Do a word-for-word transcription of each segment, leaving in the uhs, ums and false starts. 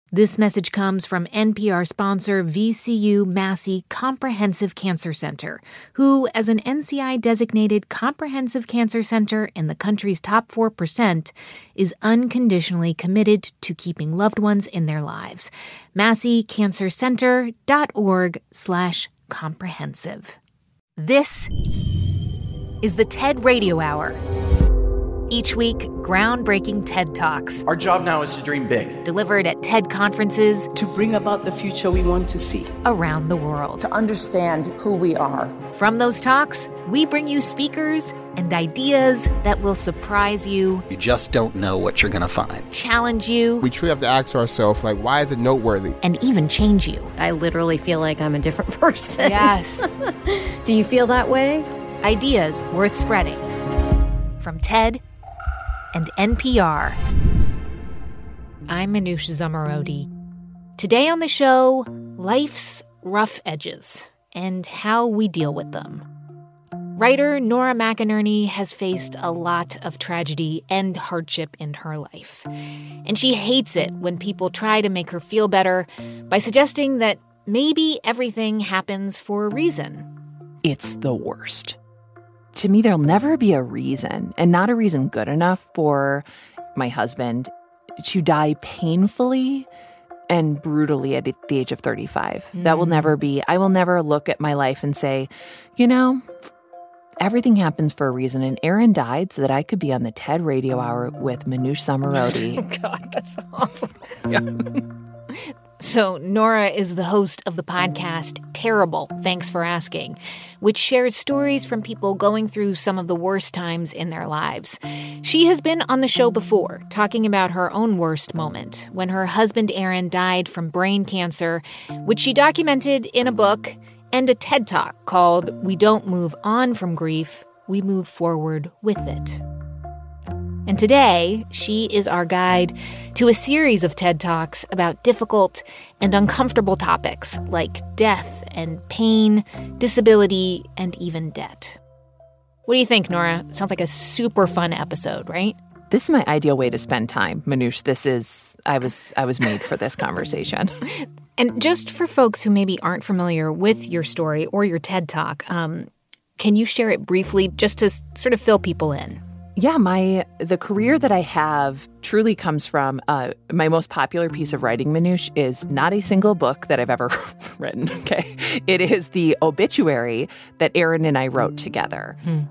This message comes from N P R sponsor V C U Massey Comprehensive Cancer Center, who, as an N C I-designated comprehensive cancer center in the country's top four percent, is unconditionally committed to keeping loved ones in their lives. massey cancer center dot org slash comprehensive. This is the TED Radio Hour. Each week, groundbreaking TED Talks. Our job now is to dream big. Delivered at TED conferences. To bring about the future we want to see. Around the world. To understand who we are. From those talks, we bring you speakers and ideas that will surprise you. You just don't know what you're going to find. Challenge you. We truly have to ask ourselves, like, why is it noteworthy? And even change you. I literally feel like I'm a different person. Yes. Do you feel that way? Ideas worth spreading. From TED and N P R. I'm Manoush Zomorodi. Today on the show, life's rough edges and how we deal with them. Writer Nora McInerny has faced a lot of tragedy and hardship in her life. And she hates it when people try to make her feel better by suggesting that maybe everything happens for a reason. It's the worst. To me, there'll never be a reason, and not a reason good enough for my husband to die painfully and brutally at the age of thirty-five. Mm. That will never be. I will never look at my life and say, you know, everything happens for a reason. And Aaron died so that I could be on the TED Radio Hour with Manoush Zomorodi. Oh, God, that's awesome. Yeah. So Nora is the host of the podcast Terrible, Thanks for Asking, which shares stories from people going through some of the worst times in their lives. She has been on the show before, talking about her own worst moment, when her husband Aaron died from brain cancer, which she documented in a book and a TED Talk called We Don't Move On from Grief, We Move Forward with It. And today, she is our guide to a series of TED Talks about difficult and uncomfortable topics like death and pain, disability, and even debt. What do you think, Nora? Sounds like a super fun episode, right? This is my ideal way to spend time, Manoush. This is, I was, I was made for this conversation. And just for folks who maybe aren't familiar with your story or your TED Talk, um, can you share it briefly just to sort of fill people in? Yeah, my the career that I have truly comes from uh, my most popular piece of writing, Manoush, is not a single book that I've ever written, okay? It is the obituary that Aaron and I wrote together. Hmm.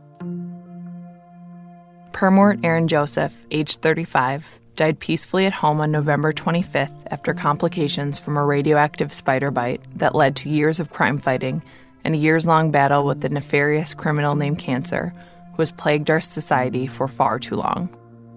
Permort Aaron Joseph, age thirty-five, died peacefully at home on November twenty-fifth after complications from a radioactive spider bite that led to years of crime fighting and a years-long battle with the nefarious criminal named Cancer, who has plagued our society for far too long.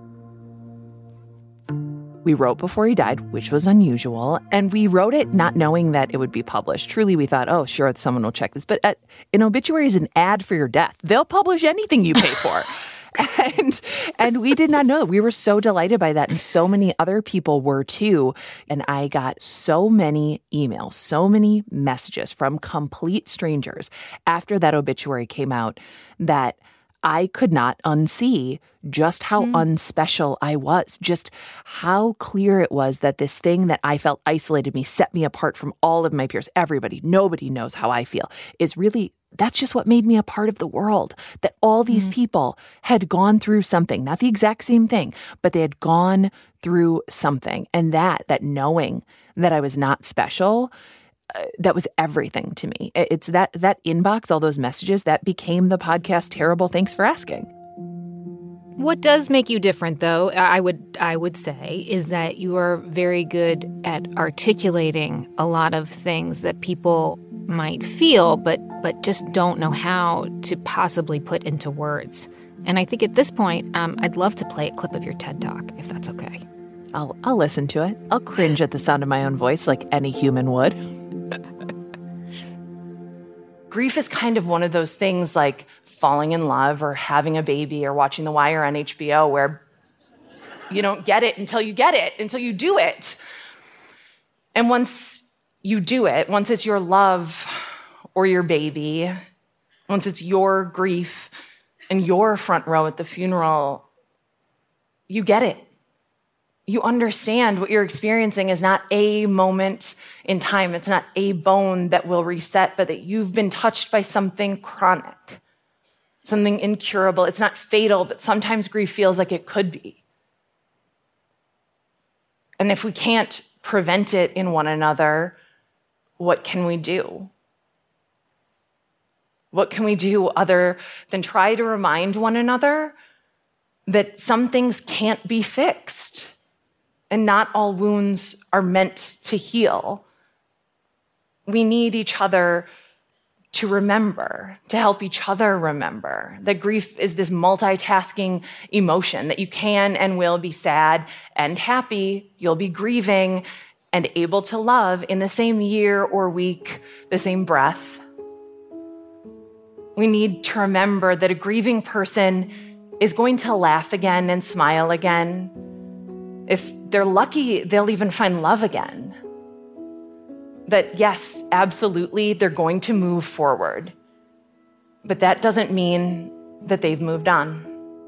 We wrote before he died, which was unusual, and we wrote it not knowing that it would be published. Truly, we thought, oh, sure, someone will check this. But at, an obituary is an ad for your death. They'll publish anything you pay for. and and we did not know that. We were so delighted by that, and so many other people were too. And I got so many emails, so many messages from complete strangers after that obituary came out that I could not unsee just how mm. unspecial I was, just how clear it was that this thing that I felt isolated me, set me apart from all of my peers, everybody, nobody knows how I feel, is really, that's just what made me a part of the world, that all these mm. people had gone through something, not the exact same thing, but they had gone through something. And that, that knowing that I was not special, Uh, that was everything to me. It's that that inbox, all those messages, that became the podcast Terrible, Thanks for Asking. What does make you different, though, I would I would say, is that you are very good at articulating a lot of things that people might feel, but but just don't know how to possibly put into words. And I think at this point, um, I'd love to play a clip of your TED Talk, if that's okay. I'll I'll listen to it. I'll cringe at the sound of my own voice like any human would. Grief is kind of one of those things like falling in love or having a baby or watching The Wire on H B O where you don't get it until you get it, until you do it. And once you do it, once it's your love or your baby, once it's your grief and your front row at the funeral, you get it. You understand what you're experiencing is not a moment in time. It's not a bone that will reset, but that you've been touched by something chronic, something incurable. It's not fatal, but sometimes grief feels like it could be. And if we can't prevent it in one another, what can we do? What can we do other than try to remind one another that some things can't be fixed? And not all wounds are meant to heal. We need each other to remember, to help each other remember that grief is this multitasking emotion, that you can and will be sad and happy, you'll be grieving and able to love in the same year or week, the same breath. We need to remember that a grieving person is going to laugh again and smile again. If they're lucky, they'll even find love again. That yes, absolutely, they're going to move forward. But that doesn't mean that they've moved on.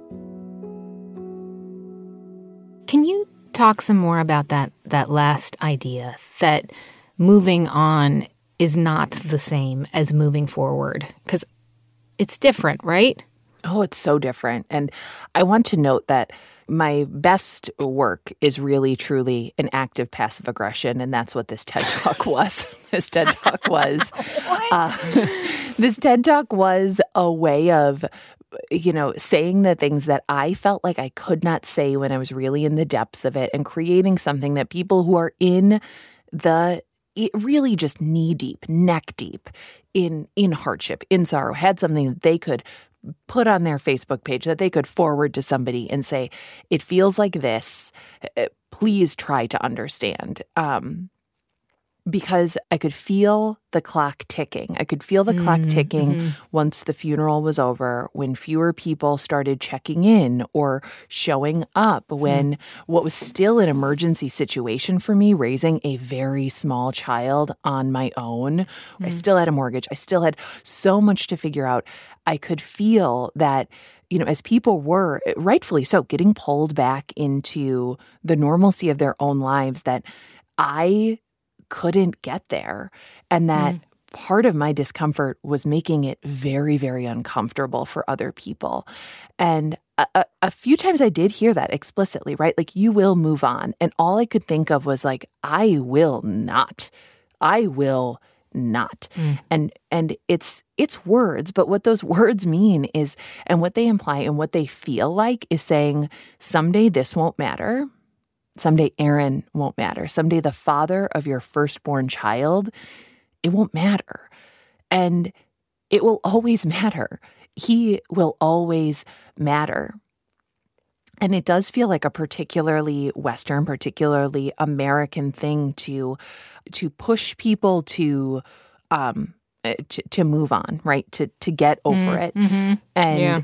Can you talk some more about that, that last idea, that moving on is not the same as moving forward? Because it's different, right? Oh, it's so different. And I want to note that my best work is really, truly an act of passive aggression, and that's what this TED Talk was. This TED Talk was, uh, this TED Talk was a way of, you know, saying the things that I felt like I could not say when I was really in the depths of it, and creating something that people who are in the really just knee deep, neck deep in in hardship, in sorrow, had something that they could put on their Facebook page, that they could forward to somebody and say, it feels like this, please try to understand. Um, because I could feel the clock ticking. I could feel the mm, clock ticking mm-hmm. once the funeral was over, when fewer people started checking in or showing up, mm. when what was still an emergency situation for me, raising a very small child on my own. Mm. I still had a mortgage. I still had so much to figure out. I could feel that, you know, as people were, rightfully so, getting pulled back into the normalcy of their own lives, that I couldn't get there. And that mm. part of my discomfort was making it very, very uncomfortable for other people. And a, a, a few times I did hear that explicitly, right? Like, you will move on. And all I could think of was like, I will not. I will not. Mm. And and it's it's words, but what those words mean is, and what they imply and what they feel like is saying, someday this won't matter. Someday Aaron won't matter. Someday the father of your firstborn child, it won't matter. And it will always matter. He will always matter. And it does feel like a particularly Western, particularly American thing to to push people to um to, to move on, right? To to get over mm, it. Mm-hmm. And yeah.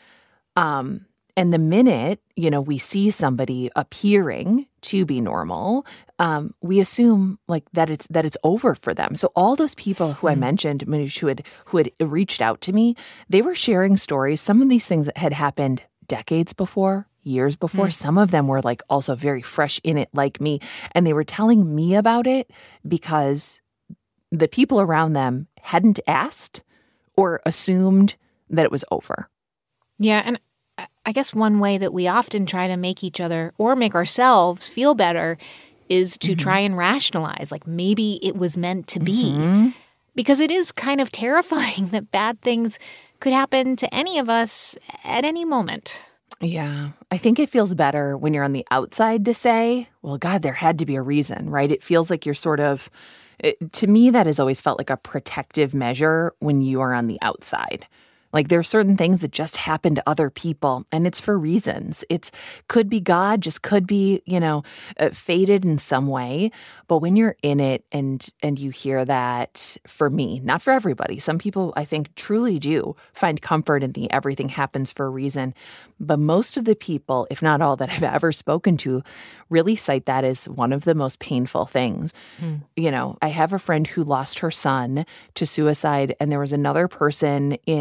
um And the minute, you know, we see somebody appearing to be normal, um, we assume like that it's that it's over for them. So all those people who I mentioned, Manoush, who had who had reached out to me, they were sharing stories. Some of these things that had happened decades before, years before. Mm. Some of them were like also very fresh in it, like me, and they were telling me about it because the people around them hadn't asked or assumed that it was over. Yeah, and I guess one way that we often try to make each other or make ourselves feel better is to mm-hmm. try and rationalize, like maybe it was meant to be. Mm-hmm. Because it is kind of terrifying that bad things could happen to any of us at any moment. Yeah. I think it feels better when you're on the outside to say, well, God, there had to be a reason, right? It feels like you're sort of, it, to me, that has always felt like a protective measure when you are on the outside. Like, there are certain things that just happen to other people, and it's for reasons. It's could be God, just could be, you know, uh, fated in some way. But when you're in it and and you hear that, for me, not for everybody, some people I think truly do find comfort in the everything happens for a reason. But most of the people, if not all that I've ever spoken to, really cite that as one of the most painful things. Hmm. You know, I have a friend who lost her son to suicide, and there was another person in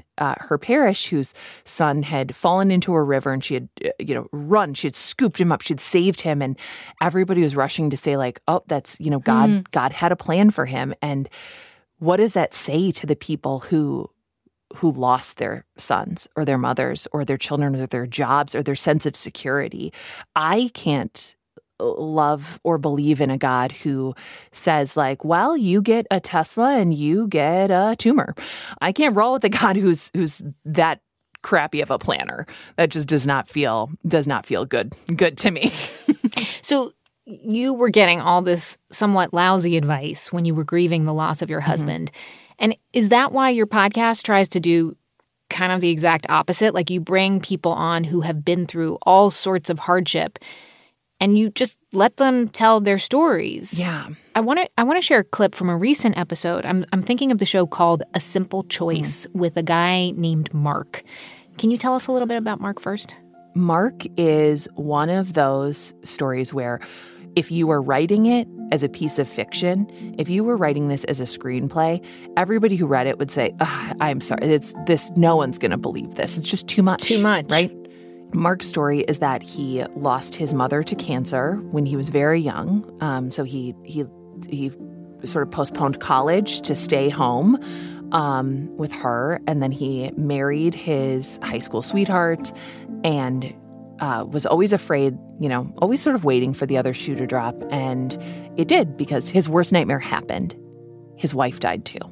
uh, her parish whose son had fallen into a river, and she had, uh, you know, run. She had scooped him up. She had saved him. And everybody was rushing to say, like, oh, that's, you know, God, mm. God had a plan for him. And what does that say to the people who who lost their sons or their mothers or their children or their jobs or their sense of security? I can't love or believe in a God who says, like, well, you get a Tesla and you get a tumor. I can't roll with a God who's who's that crappy of a planner. That just does not feel does not feel good good to me. So you were getting all this somewhat lousy advice when you were grieving the loss of your husband. Mm-hmm. And is that why your podcast tries to do kind of the exact opposite? Like, you bring people on who have been through all sorts of hardship, and you just let them tell their stories. Yeah. I want to I want to share a clip from a recent episode. I'm I'm thinking of the show called A Simple Choice mm. with a guy named Mark. Can you tell us a little bit about Mark first? Mark is one of those stories where if you were writing it as a piece of fiction, if you were writing this as a screenplay, everybody who read it would say, I'm sorry, it's this, no one's going to believe this. It's just too much. Too much. Right? Mark's story is that he lost his mother to cancer when he was very young. Um, so he he he sort of postponed college to stay home um, with her. And then he married his high school sweetheart and uh, was always afraid, you know, always sort of waiting for the other shoe to drop. And it did, because his worst nightmare happened. His wife died too.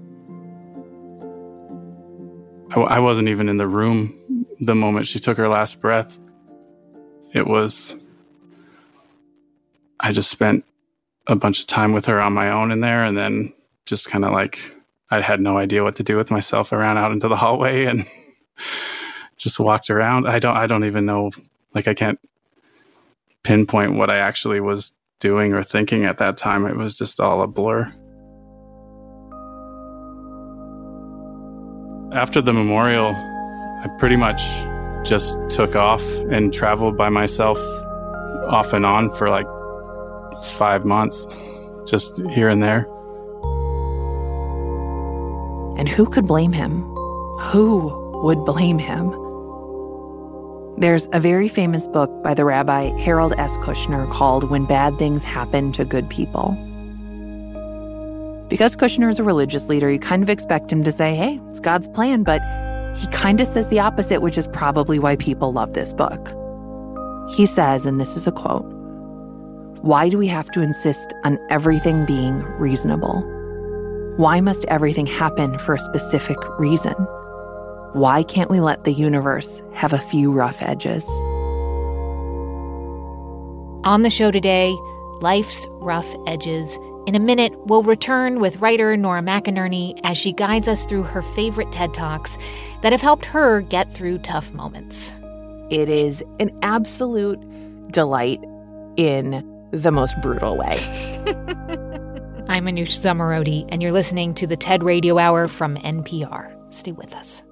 I, I wasn't even in the room the moment she took her last breath. It was, I just spent a bunch of time with her on my own in there, and then just kind of like, I had no idea what to do with myself. I ran out into the hallway and just walked around. I don't, I don't even know, like, I can't pinpoint what I actually was doing or thinking at that time. It was just all a blur. After the memorial, I pretty much just took off and traveled by myself off and on for like five months, just here and there. And who could blame him? Who would blame him? There's a very famous book by the Rabbi Harold S. Kushner called When Bad Things Happen to Good People. Because Kushner is a religious leader, you kind of expect him to say, hey, it's God's plan, but he kind of says the opposite, which is probably why people love this book. He says, and this is a quote, "Why do we have to insist on everything being reasonable? Why must everything happen for a specific reason? Why can't we let the universe have a few rough edges?" On the show today, life's rough edges. In a minute, we'll return with writer Nora McInerney as she guides us through her favorite TED Talks that have helped her get through tough moments. It is an absolute delight in the most brutal way. I'm Manoush Zomorodi, and you're listening to the TED Radio Hour from N P R. Stay with us.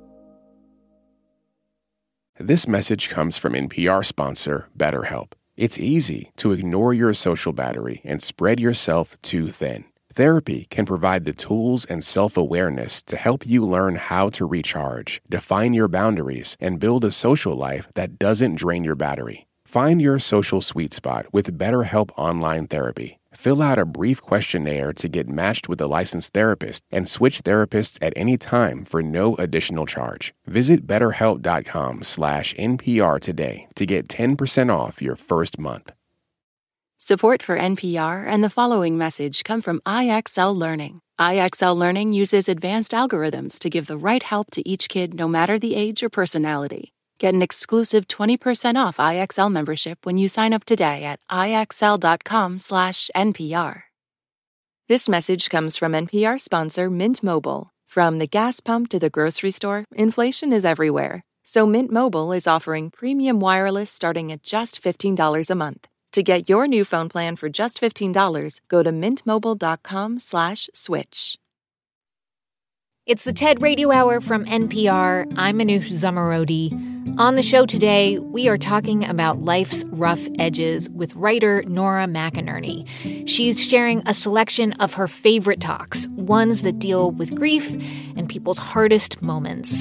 This message comes from N P R sponsor BetterHelp. It's easy to ignore your social battery and spread yourself too thin. Therapy can provide the tools and self-awareness to help you learn how to recharge, define your boundaries, and build a social life that doesn't drain your battery. Find your social sweet spot with BetterHelp Online Therapy. Fill out a brief questionnaire to get matched with a licensed therapist and switch therapists at any time for no additional charge. Visit betterhelp.com slash NPR today to get ten percent off your first month. Support for N P R and the following message come from I X L Learning. I X L Learning uses advanced algorithms to give the right help to each kid, no matter the age or personality. Get an exclusive twenty percent off I X L membership when you sign up today at IXL.com slash NPR. This message comes from N P R sponsor Mint Mobile. From the gas pump to the grocery store, inflation is everywhere. So Mint Mobile is offering premium wireless starting at just fifteen dollars a month. To get your new phone plan for just fifteen dollars, go to mintmobile.com slash switch. It's the TED Radio Hour from N P R. I'm Manoush Zomorodi. On the show today, we are talking about life's rough edges with writer Nora McInerney. She's sharing a selection of her favorite talks, ones that deal with grief and people's hardest moments.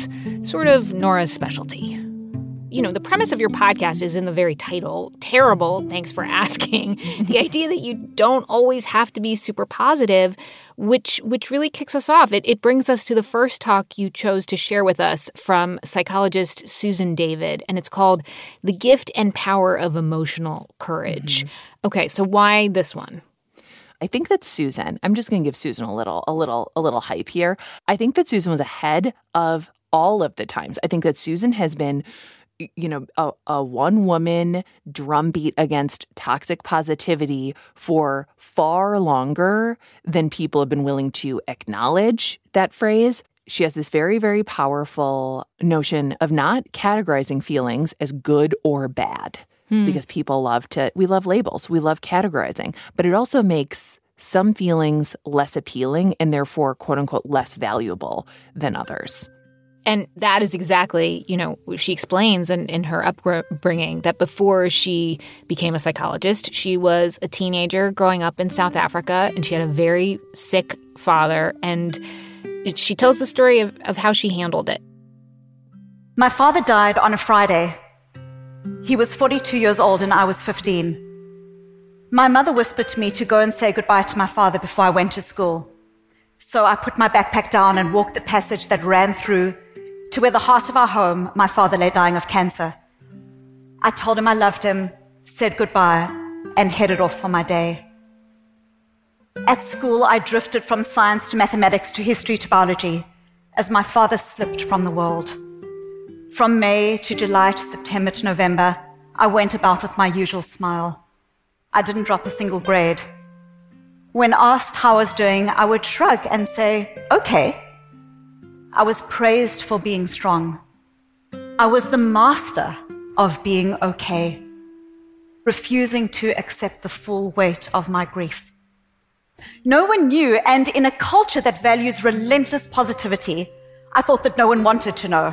sort of Nora's specialty. You know, the premise of your podcast is in the very title, Terrible, Thanks for Asking. The idea that you don't always have to be super positive, which which really kicks us off. It, it brings us to the first talk you chose to share with us from psychologist Susan David, and it's called The Gift and Power of Emotional Courage. Mm-hmm. Okay, so why this one? I think that Susan, I'm just going to give Susan a little, a little, a little hype here. I think that Susan was ahead of all of the times. I think that Susan has been, you know, a, a one-woman drumbeat against toxic positivity for far longer than people have been willing to acknowledge that phrase. She has this very, very powerful notion of not categorizing feelings as good or bad. Hmm. Because people love to, we love labels, we love categorizing, but it also makes some feelings less appealing and therefore, quote unquote, less valuable than others. And that is exactly, you know, she explains in, in her upbringing that before she became a psychologist, she was a teenager growing up in South Africa, and she had a very sick father. And she tells the story of, of how she handled it. My father died on a Friday. He was forty-two years old and I was fifteen. My mother whispered to me to go and say goodbye to my father before I went to school. So I put my backpack down and walked the passage that ran through to where the heart of our home, my father lay dying of cancer. I told him I loved him, said goodbye, and headed off for my day. At school, I drifted from science to mathematics to history to biology as my father slipped from the world. From May to July to September to November, I went about with my usual smile. I didn't drop a single grade. When asked how I was doing, I would shrug and say, okay. I was praised for being strong. I was the master of being okay, refusing to accept the full weight of my grief. No one knew, and in a culture that values relentless positivity, I thought that no one wanted to know.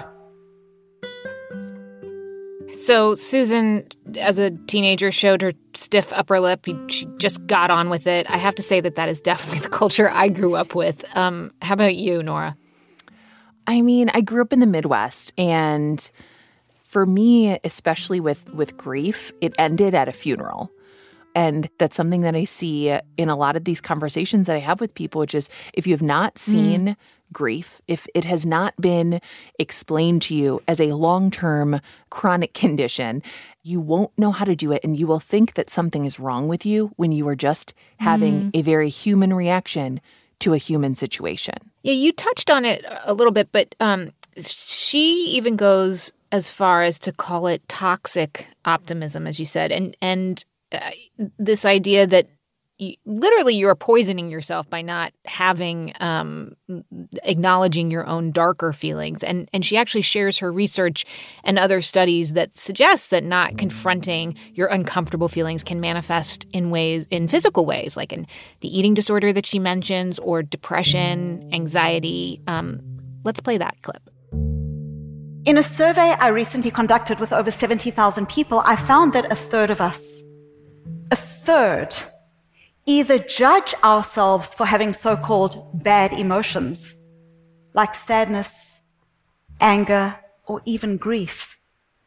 So Susan, as a teenager, showed her stiff upper lip. She just got on with it. I have to say that that is definitely the culture I grew up with. Um, how about you, Nora? I mean, I grew up in the Midwest, and for me, especially with, with grief, it ended at a funeral. And that's something that I see in a lot of these conversations that I have with people, which is if you have not seen mm. grief, if it has not been explained to you as a long-term chronic condition, you won't know how to do it, and you will think that something is wrong with you when you are just having mm. a very human reaction to a human situation. Yeah, you touched on it a little bit, but um, she even goes as far as to call it toxic optimism, as you said, and and uh, this idea that you, literally you're poisoning yourself by not having um, acknowledging your own darker feelings. And and she actually shares her research and other studies that suggests that not confronting your uncomfortable feelings can manifest in ways, in physical ways, like in the eating disorder that she mentions, or depression, anxiety. Um, let's play that clip. In a survey I recently conducted with over seventy thousand people, I found that a third of us, a third, either judge ourselves for having so-called bad emotions, like sadness, anger, or even grief,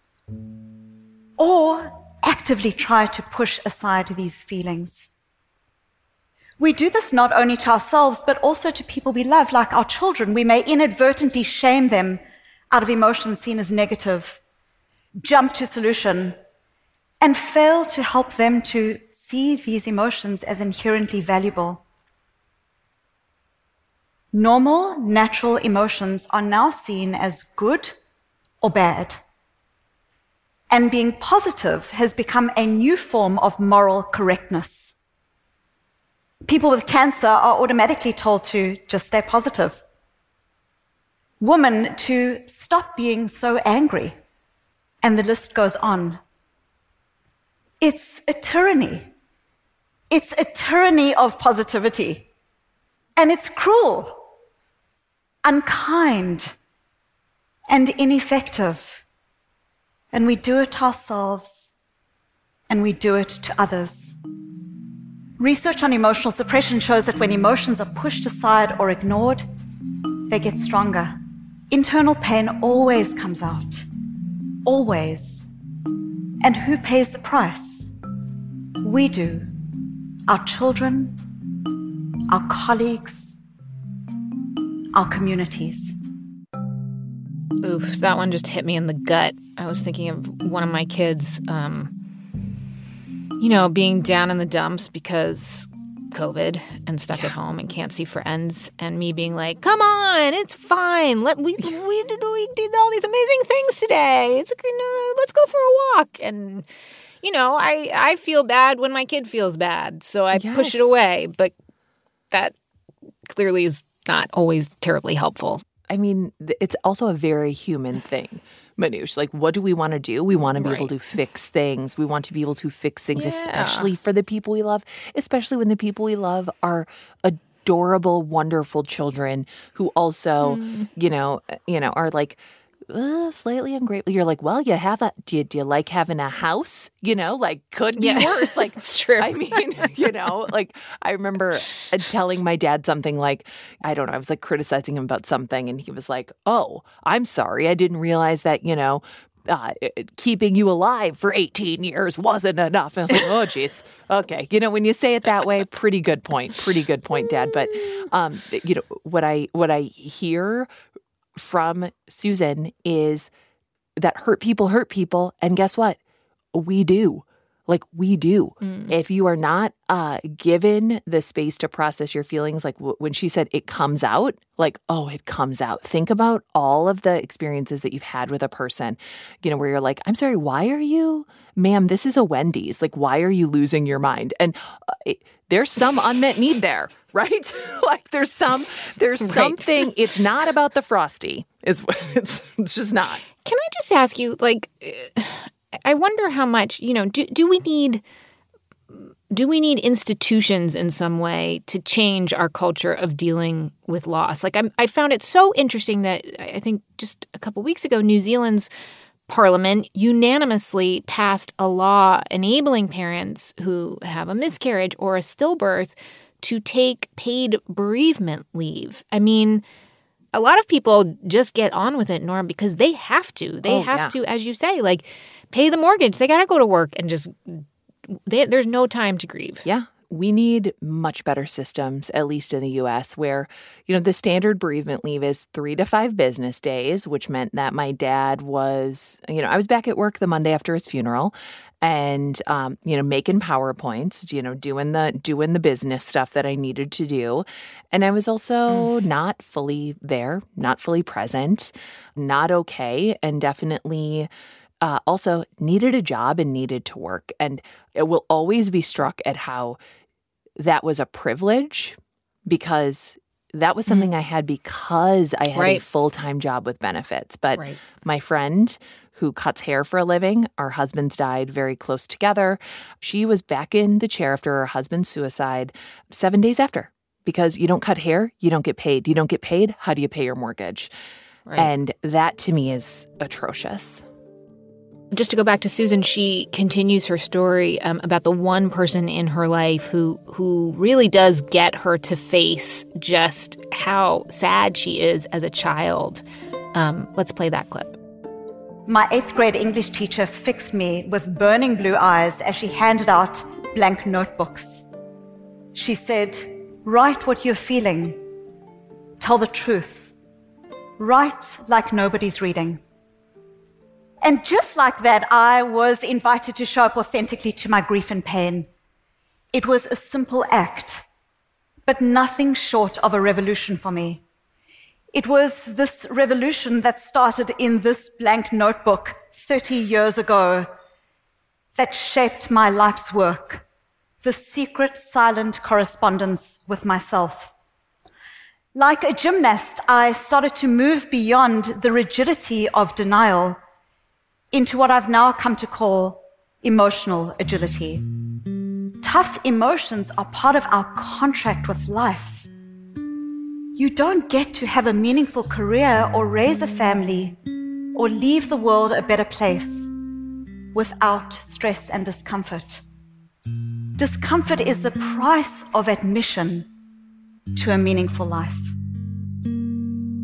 or actively try to push aside these feelings. We do this not only to ourselves, but also to people we love, like our children. We may inadvertently shame them out of emotions seen as negative, jump to solution, and fail to help them to see these emotions as inherently valuable. Normal, natural emotions are now seen as good or bad. And being positive has become a new form of moral correctness. People with cancer are automatically told to just stay positive. Women to stop being so angry. And the list goes on. It's a tyranny. It's a tyranny of positivity. And it's cruel, unkind, and ineffective. And we do it to ourselves, and we do it to others. Research on emotional suppression shows that when emotions are pushed aside or ignored, they get stronger. Internal pain always comes out. Always. And who pays the price? We do. Our children, our colleagues, our communities. Oof, that one just hit me in the gut. I was thinking of one of my kids, um, you know, being down in the dumps because COVID and stuck yeah. at home and can't see friends, and me being like, "Come on, it's fine. Let we we did we did all these amazing things today. It's let's go for a walk." And you know, I I feel bad when my kid feels bad, so I yes. push it away. But that clearly is not always terribly helpful. I mean, it's also a very human thing. Manoush, like, what do we want to do? We want to be right. able to fix things. We want to be able to fix things, yeah. especially for the people we love, especially when the people we love are adorable, wonderful children who also, mm. you know, you know, are like uh, slightly ungrateful. You're like, well, you have a, do you, do you like having a house? You know, like, could be yeah. worse. Like, it's true. I mean, you know, like, I remember telling my dad something like, I don't know, I was like criticizing him about something, and he was like, oh, I'm sorry. I didn't realize that, you know, uh, keeping you alive for eighteen years wasn't enough. And I was like, oh, geez. Okay. You know, when you say it that way, pretty good point. Pretty good point, Dad. But, um, you know, what I what I hear from Susan is that hurt people hurt people. And guess what? We do. Like, we do. Mm. If you are not uh, given the space to process your feelings, like w- when she said it comes out, like, oh, it comes out. Think about all of the experiences that you've had with a person, you know, where you're like, I'm sorry, why are you, ma'am, this is a Wendy's. Like, why are you losing your mind? And uh, it, there's some unmet need there, right? Like, there's some, there's right. something, it's not about the Frosty. Is it's, it's just not. Can I just ask you, like, I wonder how much, you know, do do we need do we need institutions in some way to change our culture of dealing with loss? Like, I'm, I found it so interesting that I think just a couple weeks ago, New Zealand's parliament unanimously passed a law enabling parents who have a miscarriage or a stillbirth to take paid bereavement leave. I mean, a lot of people just get on with it, Nora, because they have to. They oh, have yeah. to, as you say, like, pay the mortgage. They got to go to work and just they, there's no time to grieve. Yeah. We need much better systems, at least in the U S, where, you know, the standard bereavement leave is three to five business days, which meant that my dad was, you know, I was back at work the Monday after his funeral and, um, you know, making PowerPoints, you know, doing the doing the business stuff that I needed to do. And I was also mm. not fully there, not fully present, not okay, and definitely Uh, also needed a job and needed to work. And it will always be struck at how that was a privilege because that was something mm. I had because I had right. a full-time job with benefits. But right. my friend who cuts hair for a living, our husbands died very close together. She was back in the chair after her husband's suicide seven days after because you don't cut hair, you don't get paid. You don't get paid, how do you pay your mortgage? Right. And that to me is atrocious. Just to go back to Susan, she continues her story um, about the one person in her life who who really does get her to face just how sad she is as a child. Um, let's play that clip. My eighth grade English teacher fixed me with burning blue eyes as she handed out blank notebooks. She said, "Write what you're feeling. Tell the truth. Write like nobody's reading." And just like that, I was invited to show up authentically to my grief and pain. It was a simple act, but nothing short of a revolution for me. It was this revolution that started in this blank notebook thirty years ago that shaped my life's work, the secret, silent correspondence with myself. Like a gymnast, I started to move beyond the rigidity of denial into what I've now come to call emotional agility. Tough emotions are part of our contract with life. You don't get to have a meaningful career or raise a family or leave the world a better place without stress and discomfort. Discomfort is the price of admission to a meaningful life.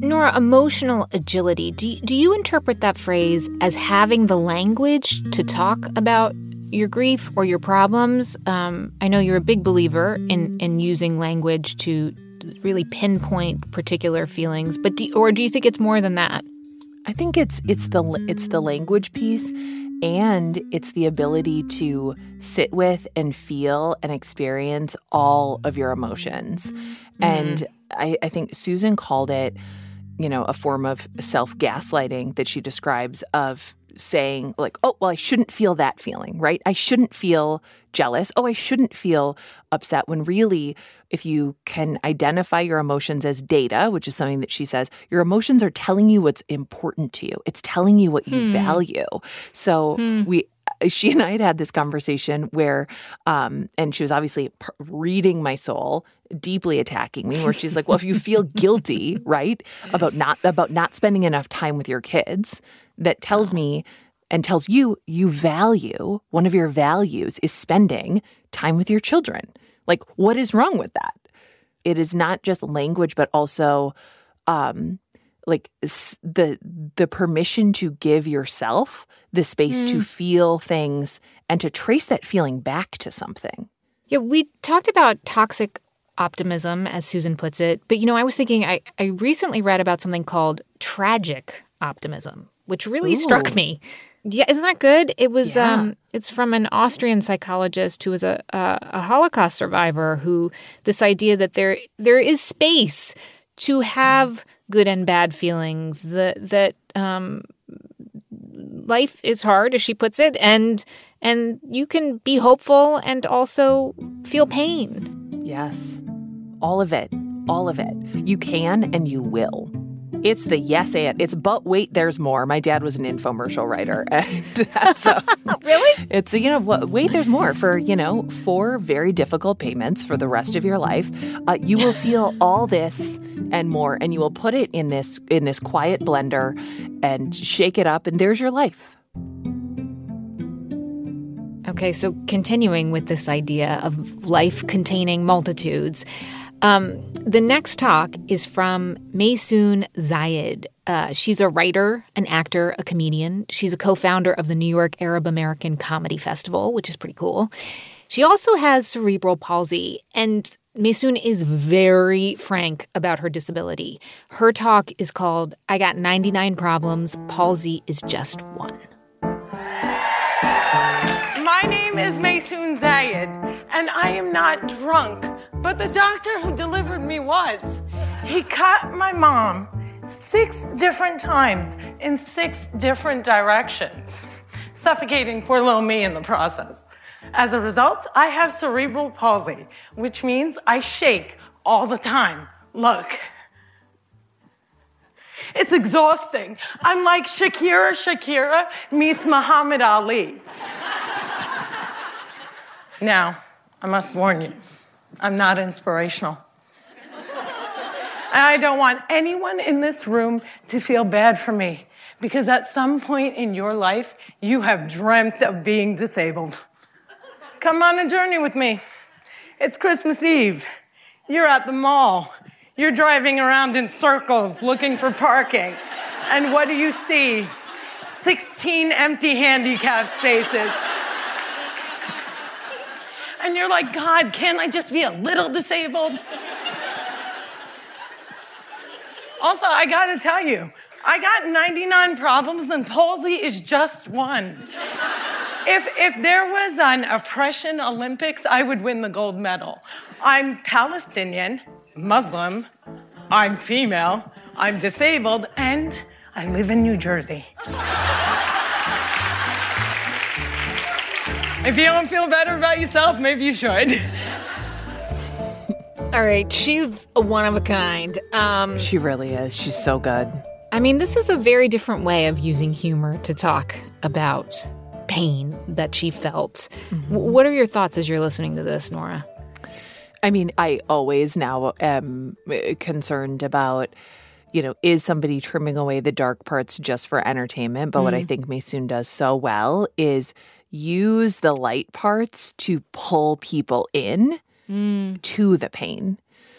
Nora, emotional agility, do you, do you interpret that phrase as having the language to talk about your grief or your problems? Um, I know you're a big believer in, in using language to really pinpoint particular feelings, but do, or do you think it's more than that? I think it's it's the it's the language piece, and it's the ability to sit with and feel and experience all of your emotions. Mm. And I, I think Susan called it, you know, a form of self-gaslighting that she describes of saying like, oh, well, I shouldn't feel that feeling, right? I shouldn't feel jealous. Oh, I shouldn't feel upset, when really, if you can identify your emotions as data, which is something that she says, your emotions are telling you what's important to you. It's telling you what you hmm. value. So hmm. we she and I had had this conversation where, um, and she was obviously p- reading my soul, deeply attacking me, where she's like, well, if you feel guilty, right, about not about not spending enough time with your kids, that tells me and tells you you value, one of your values is spending time with your children. Like, what is wrong with that? It is not just language, but also um, like the the permission to give yourself the space mm. to feel things and to trace that feeling back to something. Yeah, we talked about toxic optimism, as Susan puts it. But, you know, I was thinking, I, I recently read about something called tragic optimism, which really Ooh. struck me. Yeah, isn't that good? It was. Yeah. Um, it's from an Austrian psychologist who was a, a a Holocaust survivor. Who this idea that there there is space to have good and bad feelings. That that um, life is hard, as she puts it, and and you can be hopeful and also feel pain. Yes, all of it, all of it. You can and you will. It's the yes and. It's but wait, there's more. My dad was an infomercial writer. And so really? It's, you know, wait, there's more. For, you know, four very difficult payments for the rest of your life, uh, you will feel all this and more. And you will put it in this in this quiet blender and shake it up. And there's your life. Okay, so continuing with this idea of life containing multitudes. Um, the next talk is from Maysoon Zayed. Uh, she's a writer, an actor, a comedian. She's a co-founder of the New York Arab American Comedy Festival, which is pretty cool. She also has cerebral palsy, and Maysoon is very frank about her disability. Her talk is called I Got ninety-nine Problems, Palsy is Just One. My name is Maysoon Zayed, and I am not drunk, but the doctor who delivered me was. He cut my mom six different times in six different directions, suffocating poor little me in the process. As a result, I have cerebral palsy, which means I shake all the time. Look. It's exhausting. I'm like Shakira Shakira meets Muhammad Ali. Now, I must warn you, I'm not inspirational. And I don't want anyone in this room to feel bad for me, because at some point in your life, you have dreamt of being disabled. Come on a journey with me. It's Christmas Eve. You're at the mall. You're driving around in circles looking for parking. And what do you see? sixteen empty handicap spaces. And you're like, God, can't I just be a little disabled? Also, I gotta tell you, I got ninety-nine problems and palsy is just one. If, if there was an oppression Olympics, I would win the gold medal. I'm Palestinian, Muslim, I'm female, I'm disabled, and I live in New Jersey. If you don't feel better about yourself, maybe you should. All right, she's a one of a kind. Um, she really is. She's so good. I mean, this is a very different way of using humor to talk about pain that she felt. Mm-hmm. W- what are your thoughts as you're listening to this, Nora? I mean, I always now am concerned about, you know, is somebody trimming away the dark parts just for entertainment? But mm. what I think Maysoon does so well is use the light parts to pull people in mm. to the pain.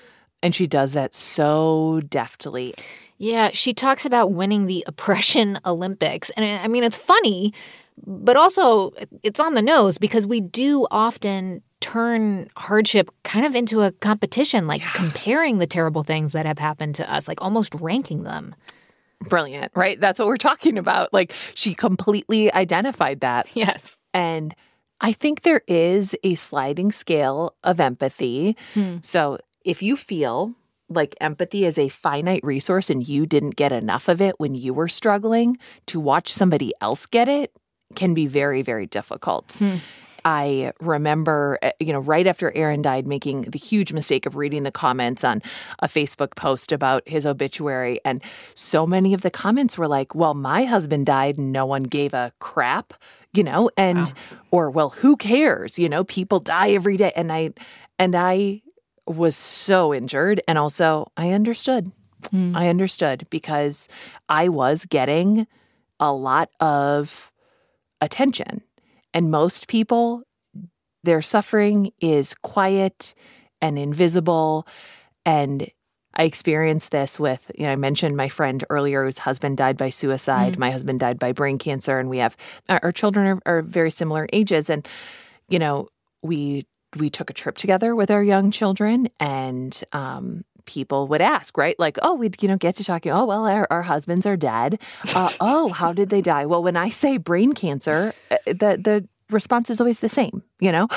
And she does that so deftly. Yeah, she talks about winning the Oppression Olympics. And I mean, it's funny, but also it's on the nose because we do often turn hardship kind of into a competition, like yeah. comparing the terrible things that have happened to us, like almost ranking them. Brilliant, right? That's what we're talking about. Like, she completely identified that. Yes. And I think there is a sliding scale of empathy. Hmm. So if you feel like empathy is a finite resource and you didn't get enough of it when you were struggling, to watch somebody else get it can be very, very difficult. Hmm. I remember, you know, right after Aaron died, making the huge mistake of reading the comments on a Facebook post about his obituary. And so many of the comments were like, well, my husband died and no one gave a crap, you know, and wow. or, well, who cares? You know, people die every day. And I and I was so injured. And also I understood. Hmm. I understood because I was getting a lot of attention. And most people, their suffering is quiet and invisible. And I experienced this with, you know, I mentioned my friend earlier whose husband died by suicide. Mm-hmm. My husband died by brain cancer. And we have, our, our children are, are very similar ages. And, you know, we we took a trip together with our young children and um, people would ask, right? Like, oh, we'd, you know, get to talking. Oh, well, our, our husbands are dead. Uh, oh, how did they die? Well, when I say brain cancer, the the response is always the same, you know?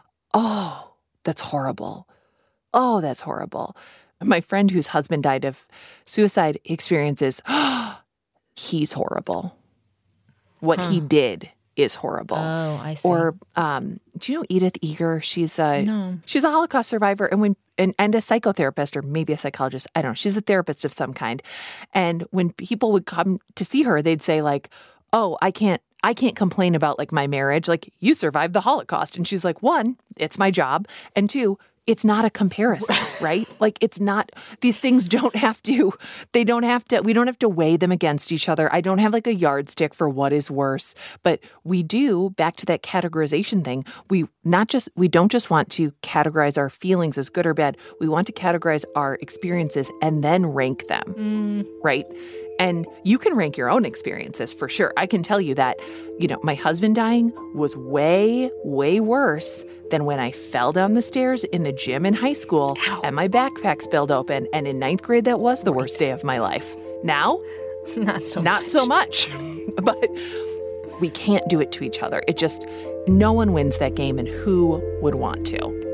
Oh, that's horrible. Oh, that's horrible. My friend whose husband died of suicide experiences, oh, he's horrible. What huh. he did is horrible. Oh, I see. Or um, do you know Edith Eger? She's a no. she's a Holocaust survivor and when and, and a psychotherapist or maybe a psychologist. I don't know. She's a therapist of some kind. And when people would come to see her, they'd say like, "Oh, I can't I can't complain about like my marriage. Like you survived the Holocaust." And she's like, one, it's my job, and two, it's not a comparison, right? Like it's not, these things don't have to, they don't have to, we don't have to weigh them against each other. I don't have like a yardstick for what is worse, but we do, back to that categorization thing, we not just, we don't just want to categorize our feelings as good or bad. We want to categorize our experiences and then rank them, mm. right? And you can rank your own experiences for sure. I can tell you that, you know, my husband dying was way, way worse than when I fell down the stairs in the gym in high school Ow. and my backpack spilled open. And in ninth grade, that was the worst day of my life. Now, not so not much. so much. But we can't do it to each other. It just, no one wins that game, and who would want to?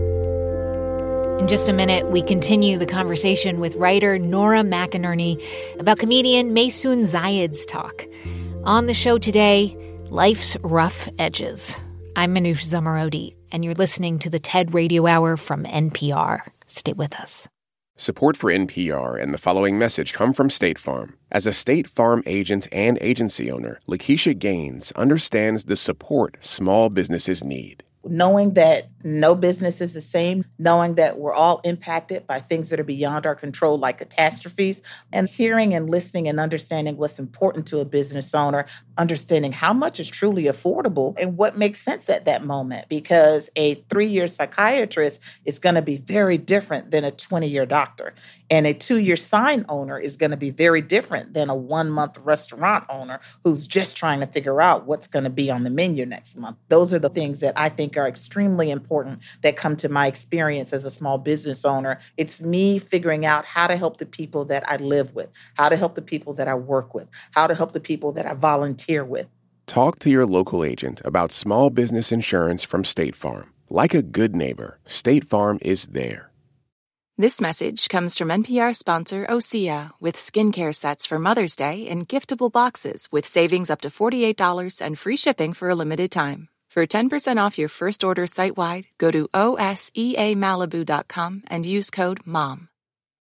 In just a minute, we continue the conversation with writer Nora McInerny about comedian Maysoon Zayed's talk. On the show today, life's rough edges. I'm Manoush Zomorodi, and you're listening to the TED Radio Hour from N P R. Stay with us. Support for N P R and the following message come from State Farm. As a State Farm agent and agency owner, Lakeisha Gaines understands the support small businesses need. Knowing that no business is the same, knowing that we're all impacted by things that are beyond our control, like catastrophes, and hearing and listening and understanding what's important to a business owner, understanding how much is truly affordable and what makes sense at that moment, because a three-year psychiatrist is going to be very different than a twenty-year doctor. And a two-year sign owner is going to be very different than a one-month restaurant owner who's just trying to figure out what's going to be on the menu next month. Those are the things that I think are extremely important that come to my experience as a small business owner. It's me figuring out how to help the people that I live with, how to help the people that I work with, how to help the people that I volunteer with. Talk to your local agent about small business insurance from State Farm. Like a good neighbor, State Farm is there. This message comes from N P R sponsor Osea with skincare sets for Mother's Day in giftable boxes with savings up to forty-eight dollars and free shipping for a limited time. For ten percent off your first order site-wide, go to O S E A Malibu dot com and use code MOM.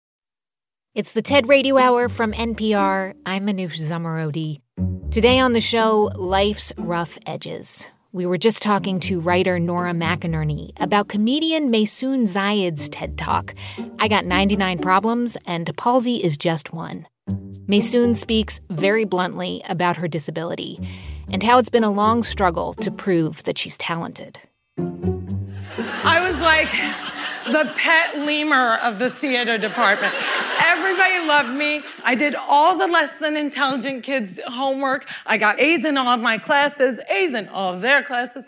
It's the TED Radio Hour from N P R. I'm Manoush Zomorodi. Today on the show, life's rough edges. We were just talking to writer Nora McInerny about comedian Maysoon Zayed's TED Talk. I got ninety-nine problems, and palsy is just one. Maysoon speaks very bluntly about her disability and how it's been a long struggle to prove that she's talented. I was like, the pet lemur of the theater department. Everybody loved me. I did all the less than intelligent kids' homework. I got A's in all of my classes, A's in all of their classes.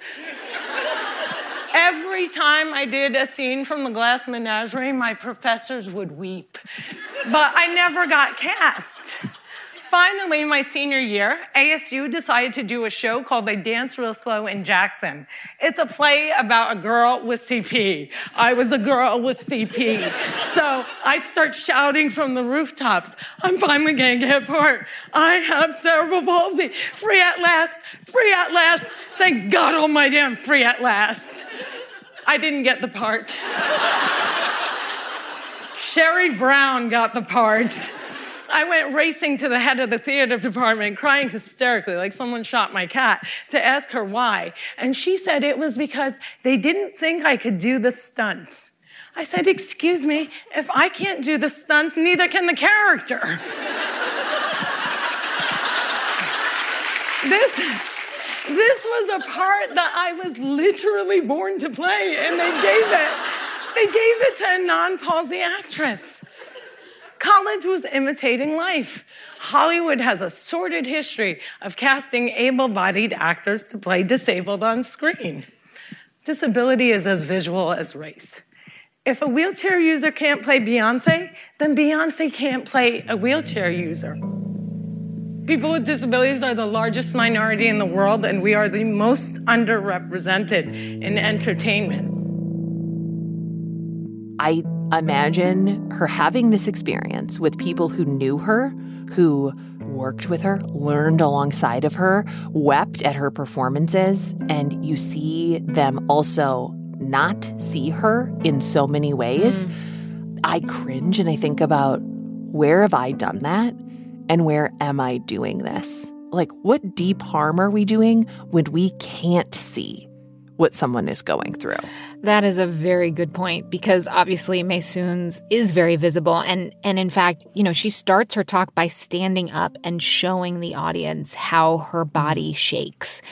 Every time I did a scene from The Glass Menagerie, my professors would weep. But I never got cast. Finally, my senior year, A S U decided to do a show called They Dance Real Slow in Jackson. It's a play about a girl with C P. I was a girl with C P. So I start shouting from the rooftops, I'm finally gonna get part. I have cerebral palsy. Free at last, free at last. Thank God almighty I'm free at last. I didn't get the part. Sherry Brown got the part. I went racing to the head of the theater department, crying hysterically like someone shot my cat, to ask her why. And she said it was because they didn't think I could do the stunts. I said, excuse me, if I can't do the stunts, neither can the character. This, this was a part that I was literally born to play, and they gave it, they gave it to a non-palsy actress. College was imitating life. Hollywood has a sordid history of casting able-bodied actors to play disabled on screen. Disability is as visual as race. If a wheelchair user can't play Beyonce, then Beyonce can't play a wheelchair user. People with disabilities are the largest minority in the world, and we are the most underrepresented in entertainment. I imagine her having this experience with people who knew her, who worked with her, learned alongside of her, wept at her performances, and you see them also not see her in so many ways. Mm. I cringe and I think about, where have I done that? And where am I doing this? Like, what deep harm are we doing when we can't see what someone is going through? That is a very good point, because obviously Maysoon's is very visible. And, and in fact, you know, she starts her talk by standing up and showing the audience how her body shakes,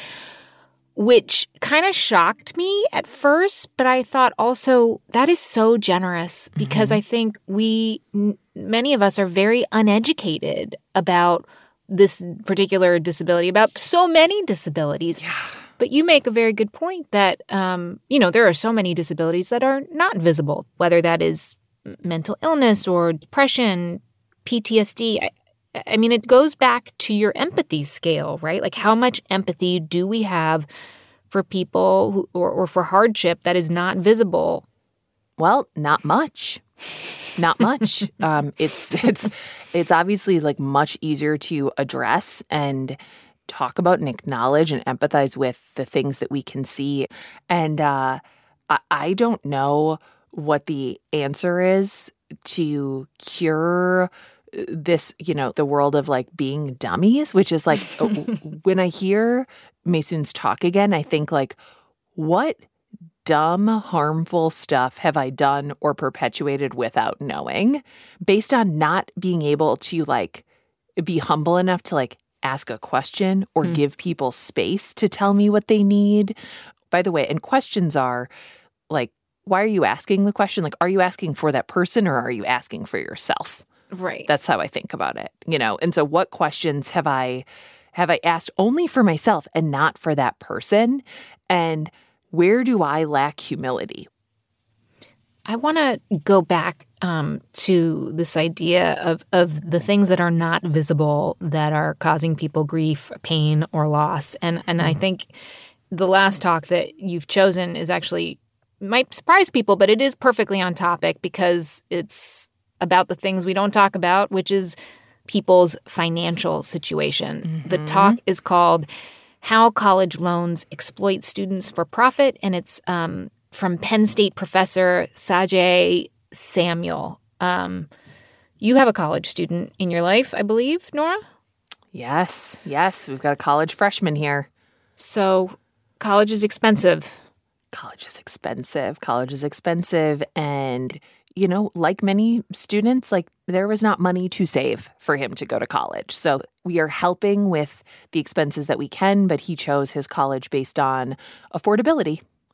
which kind of shocked me at first. But I thought also that is so generous, because mm-hmm. I think we, n- many of us are very uneducated about this particular disability, about so many disabilities. Yeah. But you make a very good point that, um, you know, there are so many disabilities that are not visible, whether that is mental illness or depression, P T S D. I, I mean, it goes back to your empathy scale, right? Like, how much empathy do we have for people who, or, or for hardship that is not visible? Well, not much. Not much. um, it's it's it's obviously like much easier to address and talk about and acknowledge and empathize with the things that we can see. And uh, I, I don't know what the answer is to cure this, you know, the world of like being dummies, which is like, when I hear Maysoon's talk again, I think like, what dumb, harmful stuff have I done or perpetuated without knowing, based on not being able to like be humble enough to like ask a question or mm. give people space to tell me what they need. By the way, and questions are like, why are you asking the question? Like, are you asking for that person or are you asking for yourself? Right. That's how I think about it, you know? And so what questions have I have I asked only for myself and not for that person? And where do I lack humility? I want to go back um, to this idea of, of the things that are not visible that are causing people grief, pain, or loss. And and I think the last talk that you've chosen is actually might surprise people, but it is perfectly on topic, because it's about the things we don't talk about, which is people's financial situation. Mm-hmm. The talk is called How College Loans Exploit Students for Profit, and it's um, from Penn State professor Sajay Samuel. Um, you have a college student in your life, I believe, Nora? Yes, yes. We've got a college freshman here. So college is expensive. College is expensive. College is expensive. And, you know, like many students, like there was not money to save for him to go to college. So we are helping with the expenses that we can, but he chose his college based on affordability.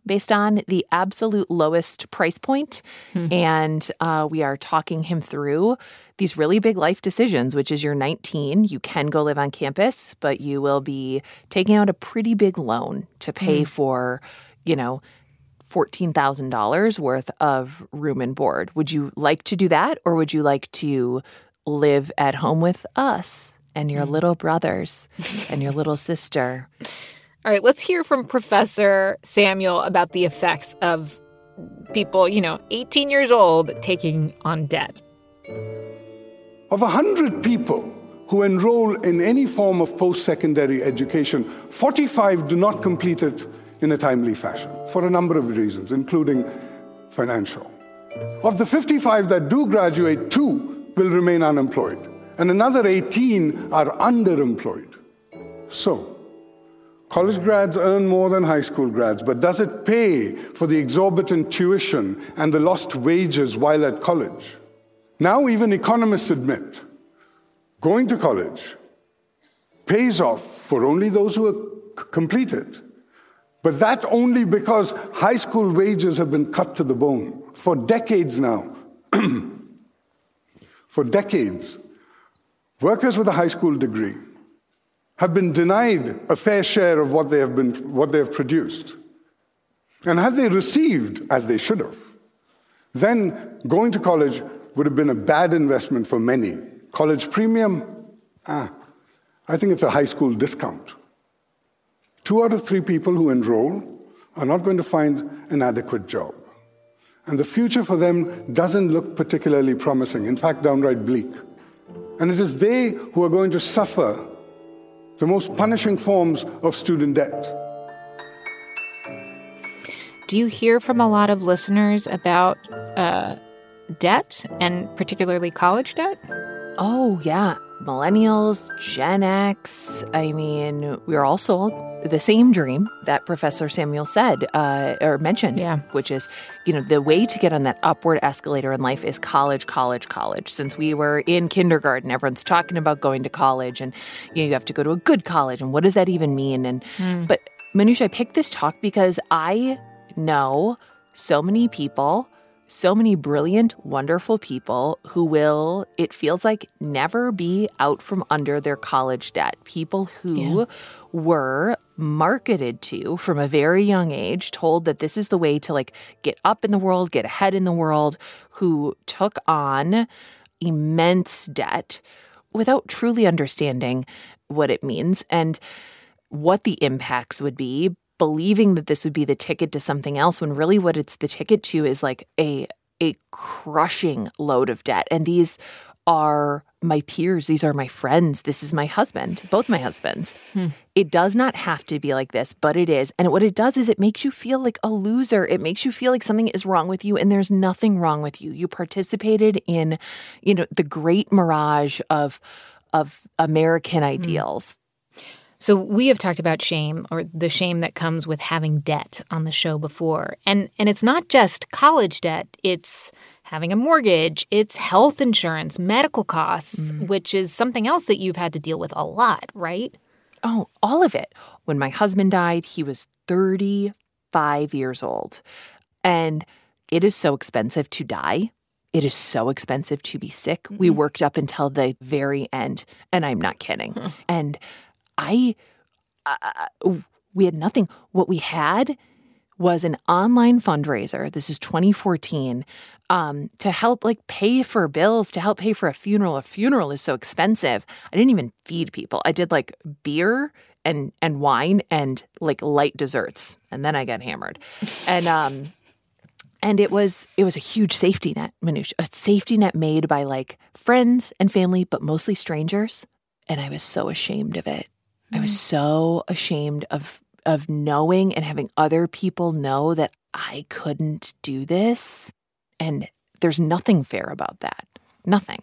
based on the absolute lowest price point. Mm-hmm. And uh, we are talking him through these really big life decisions, which is you're nineteen, you can go live on campus, but you will be taking out a pretty big loan to pay mm. for, you know, fourteen thousand dollars worth of room and board. Would you like to do that, or would you like to live at home with us and your mm. little brothers and your little sister? All right, let's hear from Professor Samuel about the effects of people, you know, eighteen years old taking on debt. Of one hundred people who enroll in any form of post-secondary education, forty-five do not complete it in a timely fashion for a number of reasons, including financial. Of the fifty-five that do graduate, two will remain unemployed, and another eighteen are underemployed. So, college grads earn more than high school grads, but does it pay for the exorbitant tuition and the lost wages while at college? Now even economists admit going to college pays off for only those who are c- completed. But that only because high school wages have been cut to the bone for decades now. For decades, workers with a high school degree have been denied a fair share of what they have been, what they have produced. And had they received, as they should have, then going to college would have been a bad investment for many. College premium? Ah, I think it's a high school discount. Two out of three people who enroll are not going to find an adequate job. And the future for them doesn't look particularly promising, in fact, downright bleak. And it is they who are going to suffer the most punishing forms of student debt. Do you hear from a lot of listeners about uh, debt, and particularly college debt? Oh, yeah. Millennials, Gen X. I mean, we're all sold the same dream that Professor Samuel said uh, or mentioned, yeah. which is, you know, the way to get on that upward escalator in life is college, college, college. Since we were in kindergarten, everyone's talking about going to college, and you know, you have to go to a good college, and what does that even mean? And mm. But Manoush, I picked this talk because I know so many people, so many brilliant, wonderful people who will, it feels like, never be out from under their college debt. People who yeah. were marketed to from a very young age, told that this is the way to like get up in the world, get ahead in the world, who took on immense debt without truly understanding what it means and what the impacts would be, believing that this would be the ticket to something else, when really what it's the ticket to is like a a crushing load of debt. And these are my peers. These are my friends. This is my husband, both my husbands. Hmm. It does not have to be like this, but it is. And what it does is it makes you feel like a loser. It makes you feel like something is wrong with you, and there's nothing wrong with you. You participated in, you know, the great mirage of of American ideals. Hmm. So we have talked about shame, or the shame that comes with having debt, on the show before. And and it's not just college debt. It's having a mortgage. It's health insurance, medical costs, mm. which is something else that you've had to deal with a lot, right? Oh, all of it. When my husband died, he was thirty-five years old. And it is so expensive to die. It is so expensive to be sick. Mm-hmm. We worked up until the very end, and I'm not kidding. Huh. And I, uh, we had nothing. What we had was an online fundraiser. This is twenty fourteen, um, to help like pay for bills, to help pay for a funeral. A funeral is so expensive. I didn't even feed people. I did like beer and and wine and like light desserts, and then I got hammered. And um, and it was it was a huge safety net, Manoush, a safety net made by like friends and family, but mostly strangers. And I was so ashamed of it. I was so ashamed of of knowing and having other people know that I couldn't do this. And there's nothing fair about that. Nothing.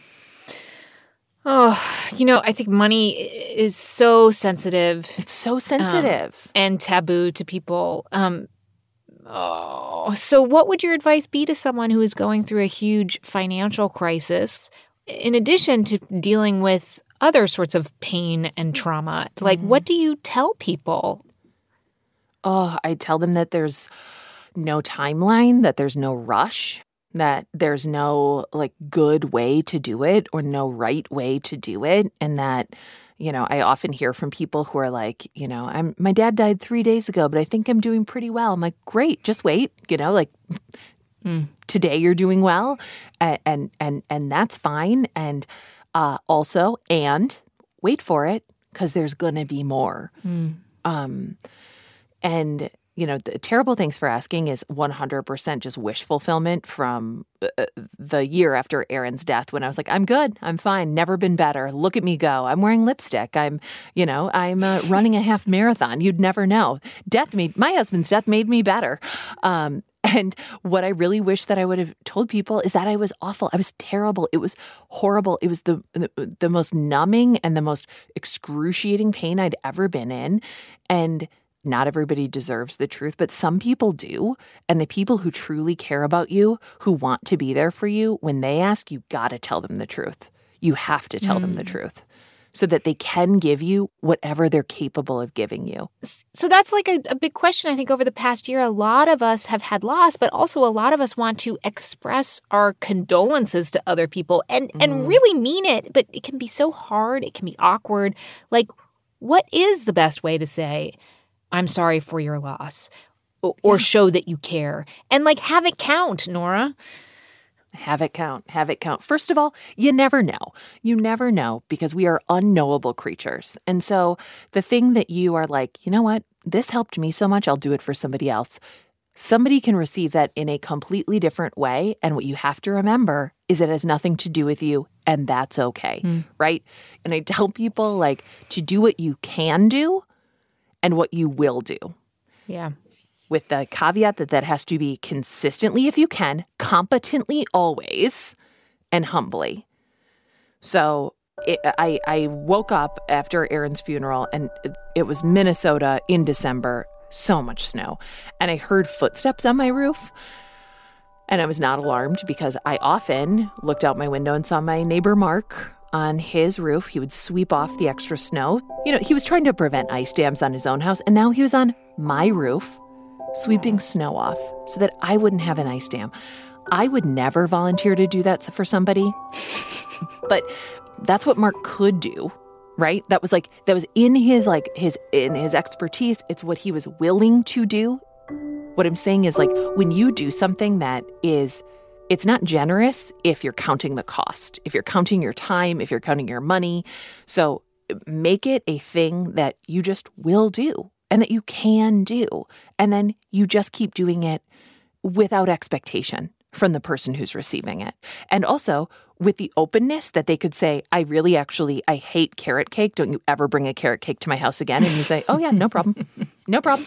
Oh, you know, I think money is so sensitive. It's so sensitive. Um, and taboo to people. Um, oh, so what would your advice be to someone who is going through a huge financial crisis, in addition to dealing with other sorts of pain and trauma? Like, mm-hmm. what do you tell people? Oh, I tell them that there's no timeline, that there's no rush, that there's no like good way to do it or no right way to do it. And that, you know, I often hear from people who are like, you know, I'm my dad died three days ago, but I think I'm doing pretty well. I'm like, great, just wait, you know, like mm. today you're doing well, and and and, and that's fine. And uh, also, and wait for it, because there's going to be more. Mm. Um, and you know, the terrible thanks for asking is one hundred percent just wish fulfillment from uh, the year after Aaron's death, when I was like, I'm good, I'm fine, never been better. Look at me go. I'm wearing lipstick. I'm, you know, I'm uh, running a half marathon. You'd never know. Death made, my husband's death made me better. Um, and what I really wish that I would have told people is that I was awful. I was terrible. It was horrible. It was the, the, the most numbing and the most excruciating pain I'd ever been in. And not everybody deserves the truth, but some people do. And the people who truly care about you, who want to be there for you, when they ask, you got to tell them the truth. You have to tell mm. them the truth so that they can give you whatever they're capable of giving you. So that's like a, a big question, I think, over the past year. A lot of us have had loss, but also a lot of us want to express our condolences to other people and, mm. and really mean it. But it can be so hard. It can be awkward. Like, what is the best way to say, I'm sorry for your loss, or, or yeah. show that you care, and like have it count, Nora? Have it count. Have it count. First of all, you never know. You never know, because we are unknowable creatures. And so the thing that you are like, you know what, this helped me so much, I'll do it for somebody else. Somebody can receive that in a completely different way. And what you have to remember is it has nothing to do with you, and that's okay, mm. right? And I tell people like to do what you can do and what you will do. Yeah. With the caveat that that has to be consistently, if you can, competently always, and humbly. So it, I, I woke up after Aaron's funeral, and it, it was Minnesota in December, so much snow. And I heard footsteps on my roof. And I was not alarmed, because I often looked out my window and saw my neighbor Mark on his roof. He would sweep off the extra snow. You know, he was trying to prevent ice dams on his own house, and now he was on my roof sweeping snow off so that I wouldn't have an ice dam. I would never volunteer to do that for somebody, but that's what Mark could do, right? That was like, that was in his, like, his, in his expertise. It's what he was willing to do. What I'm saying is, like, when you do something that is, it's not generous if you're counting the cost, if you're counting your time, if you're counting your money. So make it a thing that you just will do and that you can do. And then you just keep doing it without expectation from the person who's receiving it. And also with the openness that they could say, I really actually, I hate carrot cake. Don't you ever bring a carrot cake to my house again? And you say, oh yeah, no problem. No problem.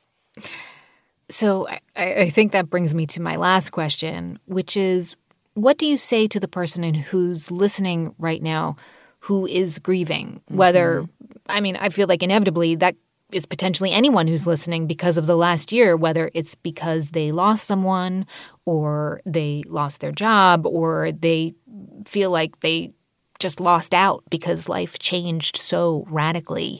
So I, I think that brings me to my last question, which is, what do you say to the person who's listening right now who is grieving? Mm-hmm. Whether, I mean, I feel like inevitably that is potentially anyone who's listening because of the last year, whether it's because they lost someone or they lost their job or they feel like they just lost out because life changed so radically.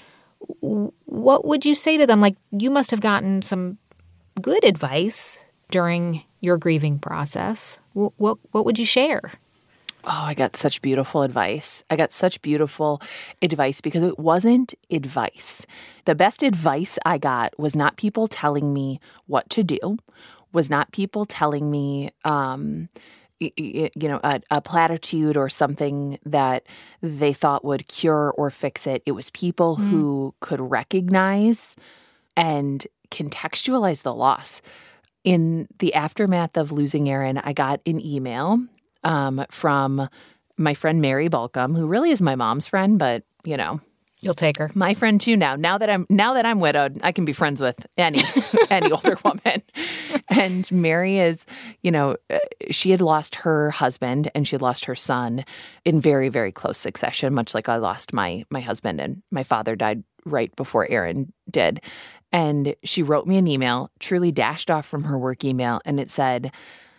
What would you say to them? Like, you must have gotten some good advice during your grieving process. What, what what would you share? Oh, I got such beautiful advice. I got such beautiful advice because it wasn't advice. The best advice I got was not people telling me what to do, was not people telling me, um, you know, a, a platitude or something that they thought would cure or fix it. It was people mm. who could recognize and contextualize the loss. In the aftermath of losing Aaron, I got an email um, from my friend Mary Balcom, who really is my mom's friend, but, you know. You'll take her. My friend too now. Now that I'm now that I'm widowed, I can be friends with any any older woman. And Mary is, you know, she had lost her husband and she had lost her son in very, very close succession, much like I lost my my husband and my father died right before Aaron did. And she wrote me an email, truly dashed off from her work email, and it said,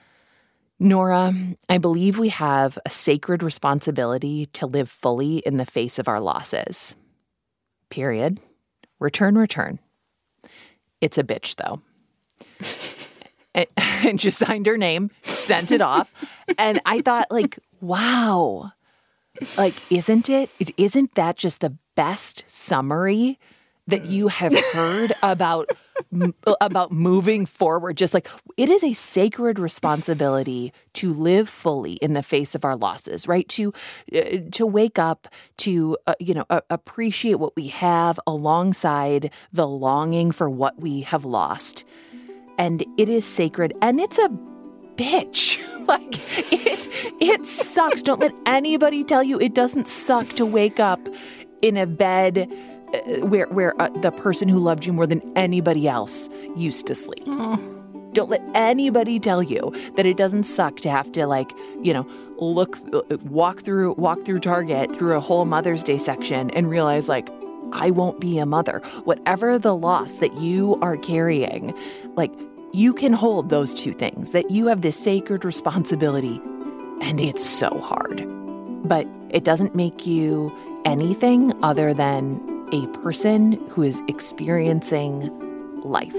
Nora, I believe we have a sacred responsibility to live fully in the face of our losses. Period. Return, return. It's a bitch, though. and, and just signed her name, sent it off. And I thought, like, wow. Like, isn't it? it? Isn't that just the best summary that you have heard about m- about moving forward? Just like, it is a sacred responsibility to live fully in the face of our losses, right? To uh, to wake up, to uh, you know, uh, appreciate what we have alongside the longing for what we have lost. And it is sacred, and it's a bitch. Like, it, it sucks. Don't let anybody tell you it doesn't suck to wake up in a bed where where uh, the person who loved you more than anybody else used to sleep. Mm. Don't let anybody tell you that it doesn't suck to have to, like, you know, look, walk through, walk through Target through a whole Mother's Day section and realize, like, I won't be a mother. Whatever the loss that you are carrying, like, you can hold those two things, that you have this sacred responsibility, and it's so hard. But it doesn't make you anything other than a person who is experiencing life.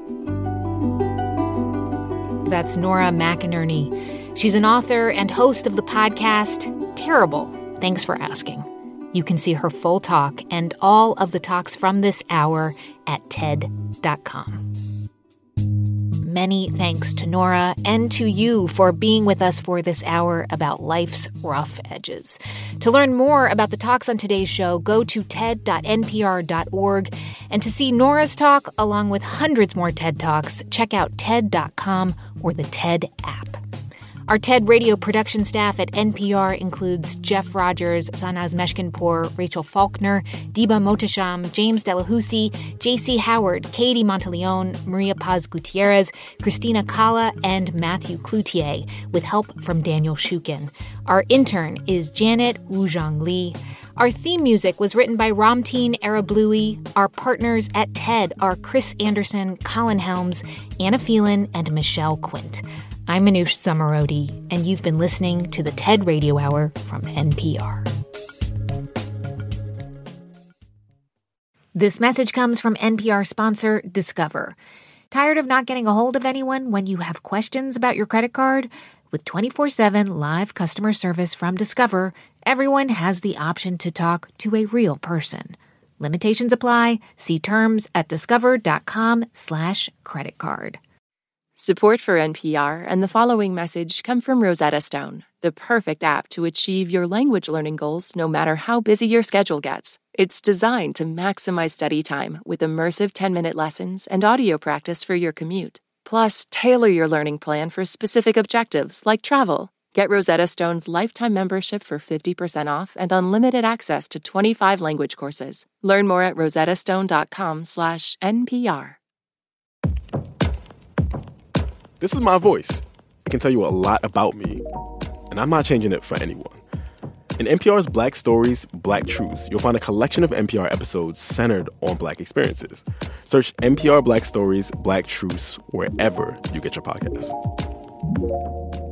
That's Nora McInerney. She's an author and host of the podcast Terrible, Thanks for Asking. You can see her full talk and all of the talks from this hour at T E D dot com. Many thanks to Nora and to you for being with us for this hour about life's rough edges. To learn more about the talks on today's show, go to T E D dot N P R dot org. And to see Nora's talk, along with hundreds more TED Talks, check out T E D dot com or the TED app. Our TED Radio production staff at N P R includes Jeff Rogers, Sanaz Meshkinpour, Rachel Faulkner, Diba Mohtasham, James Delahousie, J C Howard, Katie Monteleone, Maria Paz Gutierrez, Christina Kala, and Matthew Cloutier, with help from Daniel Shukin. Our intern is Janet Wuzhang Lee. Our theme music was written by Ramteen Arablouei. Our partners at TED are Chris Anderson, Colin Helms, Anna Phelan, and Michelle Quint. I'm Manoush Zomorodi, and you've been listening to the TED Radio Hour from N P R. This message comes from N P R sponsor Discover. Tired of not getting a hold of anyone when you have questions about your credit card? With twenty-four seven live customer service from Discover, everyone has the option to talk to a real person. Limitations apply. See terms at discover.com slash credit card. Support for N P R and the following message come from Rosetta Stone, the perfect app to achieve your language learning goals no matter how busy your schedule gets. It's designed to maximize study time with immersive ten-minute lessons and audio practice for your commute. Plus, tailor your learning plan for specific objectives like travel. Get Rosetta Stone's lifetime membership for fifty percent off and unlimited access to twenty-five language courses. Learn more at rosettastone.com slash NPR. This is my voice. It can tell you a lot about me, and I'm not changing it for anyone. In N P R's Black Stories, Black Truths, you'll find a collection of N P R episodes centered on Black experiences. Search N P R Black Stories, Black Truths wherever you get your podcasts.